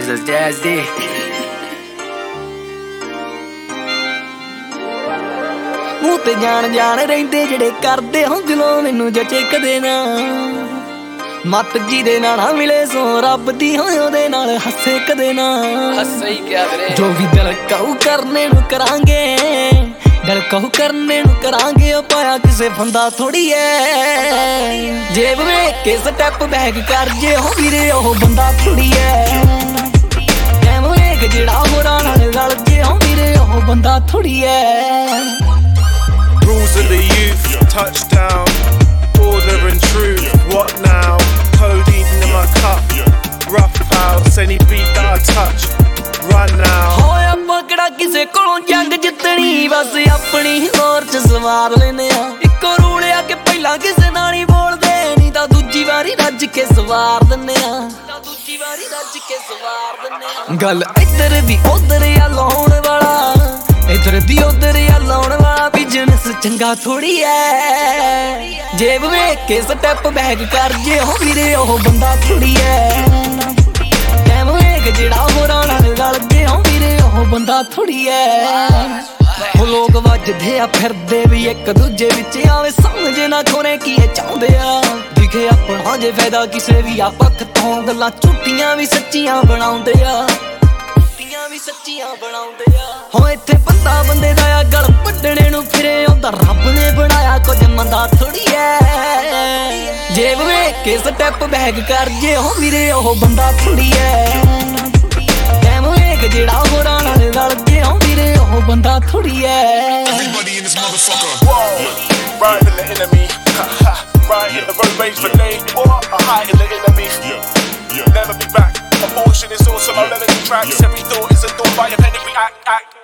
This is Jazz D. ਮੂੰਹ ਤੇ ਜਾਣ ਜਾਣ ਰਹਿੰਦੇ ਜਿਹੜੇ ਕਰਦੇ ਹੋ ਦਿਲੋਂ ਮੈਨੂੰ ਜਚੇ ਕਦੇ ਨਾ ਮੱਤ ਜਿਹਦੇ ਨਾਲ ਨਾ ਮਿਲੇ ਸੋ ਰੱਬ ਦੀ ਹੋਏ ਉਹਦੇ ਨਾਲ ਹੱਸੇ ਕਦੇ ਨਾ ਸਹੀ ਕਿਹਾ ਵੀਰੇ ਜੋ ਵੀ ਦਿਲ ਕਹੂ ਕਰਨੇ ਨੂੰ ਕਰਾਂਗੇ ਦਿਲ ਕਹੂ ਕਰਨੇ ਨੂੰ ਕਰਾਂਗੇ ਉਹ ਪਾਇਆ ਕਿਸੇ ਬੰਦਾ ਥੋੜੀ ਐ ਜੇਬ ਵੇਖ ਕੇ ਸਟੈਪ ਬੈਕ ਕਰ ਜੇ ਹੋ ਵੀਰੇ ਉਹ ਬੰਦਾ ਥੋੜੀ ਐ ਐਮ ਵੇਖ ਜਿਹੜਾ ਹੋਰਾਂ ਨਾਲ ਰਲ ਜੇ ਹੋ ਵੀਰੇ ਉਹ ਬੰਦਾ ਥੋੜੀ ਐ Rules of the youth, touchdown, order and truth, what now? Codeine in my cup, rough house, any beat that I touch, run now. ਹੋਇਆ ਪਕੜਾ ਕਿਸੇ ਕੋਲੋਂ ਜੰਗ ਜਿੱਤਣੀ ਬਸ ਆਪਣੀ ਹੋਰ ਚ ਸਵਾਰ ਲੈਨੇ ਆ ਇੱਕੋ ਰੂਲ ਆ ਕਿ ਪਹਿਲਾਂ ਕਿਸੇ ਨਾਲ ਨਹੀਂ ਬੋਲਦੇ ਨਹੀਂ ਤਾਂ ਦੂਜੀ ਵਾਰੀ ਰੱਜ ਕੇ ਸਵਾਰ ਦਿੰਨੇ ਆ ਗੱਲ ਇੱਧਰ ਦੀ ਉੱਧਰ ਆ ਲਾਉਣ ਵਾਲਾ ਇੱਧਰ ਦੀ ਉੱਧਰ ਆ ਲਾਉਣ ਵਾਲਾ ਬਿਜ਼ਨਸ ਚੰਗਾ ਥੋੜੀ ਐ ਜੇਬ ਵੇਖ ਕੇ ਸਟੈਪ ਬੈਕ ਕਰ ਜੇ ਹੋ ਵੀਰੇ ਉਹ ਬੰਦਾ ਥੋੜੀ ਐ ਟਾਈਮ ਵੇਖ ਜਿਹੜਾ ਹੋਰਾਂ ਨਾਲ ਰਲ ਜੇ ਹੋ ਵੀਰੇ ਉਹ ਬੰਦਾ ਥੋੜੀ ਐ ਉਹ ਲੋਕ ਵੱਜਦੇ ਆ ਫਿਰਦੇ ਵੀ ਇੱਕ ਦੂਜੇ ਵਿੱਚ ਆਵੇ ਸਮਝ ਨਾ ਕੋਨੇ ਕੀ ਚਾਹੁੰਦੇ ਆ ਦਿਖੇ ਆਪਣਾ ਜੇ ਫਾਇਦਾ ਕਿਸੇ ਵੀ ਆ ਪੱਖ ਤੋਂ ਗੱਲਾਂ ਝੂਠੀਆਂ ਵੀ ਸੱਚੀਆਂ ਬਣਾਉਂਦੇ ਆ ਹੋ ਇੱਥੇ ਬੰਦਾ ਬੰਦੇ ਦਾ ਆ ਗਲ ਵੱਢਣੇ ਨੂੰ ਫਿਰੇ ਉਹਦਾ ਰੱਬ ਨੇ ਬਣਾਇਆ ਕੁਝ ਮੰਦਾ ਥੋੜੀ ਐ ਜੇਬ ਵੇਖ ਕੇ ਸਟੈਪ ਬੈਕ ਕਰ ਜੇ ਹੋ ਵੀਰੇ ਉਹ ਬੰਦਾ ਥੋੜੀ ਐ ਟਾਈਮ ਵੇਖ ਜਿਹੜਾ ਹੋਰਾਂ ਨਾਲ ਰਲ ਜੇ ਹੋ ਵੀਰੇ ਉਹ ਬੰਦਾ ਥੋੜੀ ਐ Right in the enemy, right in the road rage for day, what a height in the enemy. Never be back. Emotion is also my melody tracks. Every thought is a thought by a penny we act.